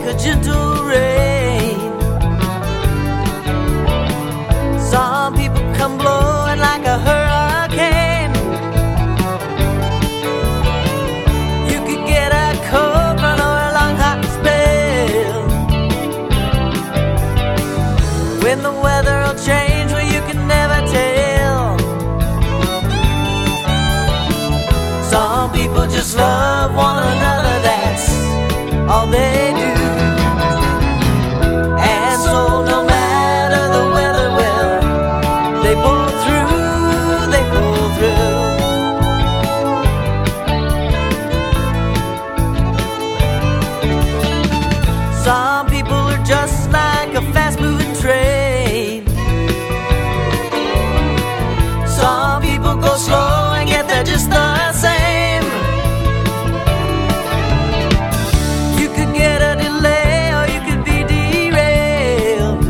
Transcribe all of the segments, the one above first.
a gentle rain. Some people come blowing like a hurricane. You could get a cold run or a long hot spell. When the weather will change, well, you can never tell. Some people just love one another, that's all they do. And so no matter the weather, well, they pull through, they pull through. Some people are just like a fast-moving train. Some people go slow and yet they're just the same. You could get a delay or you could be derailed.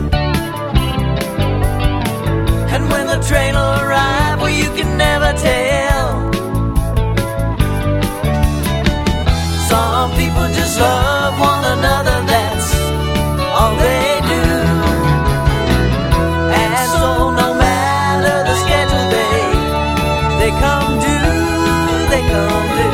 And when the train will arrive, well, you can never tell. Some people just love one another, that's all they do. And so no matter the schedule, they come due, they come due.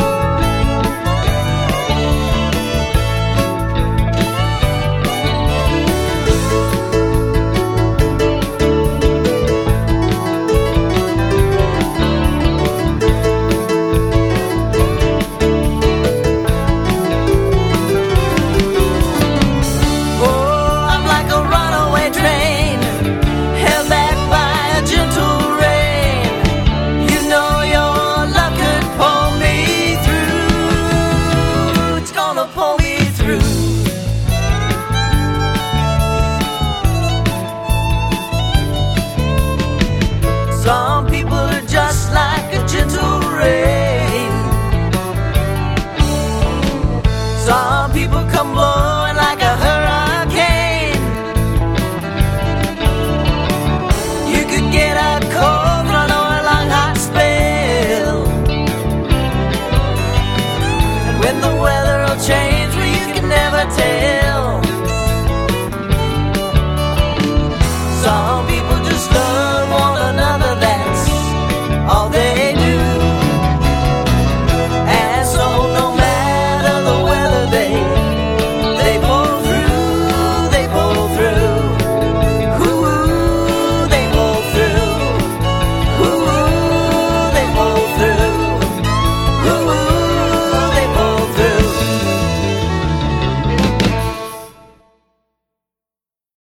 Some people are just like a gentle rain. Some people come blowing like a hurricane.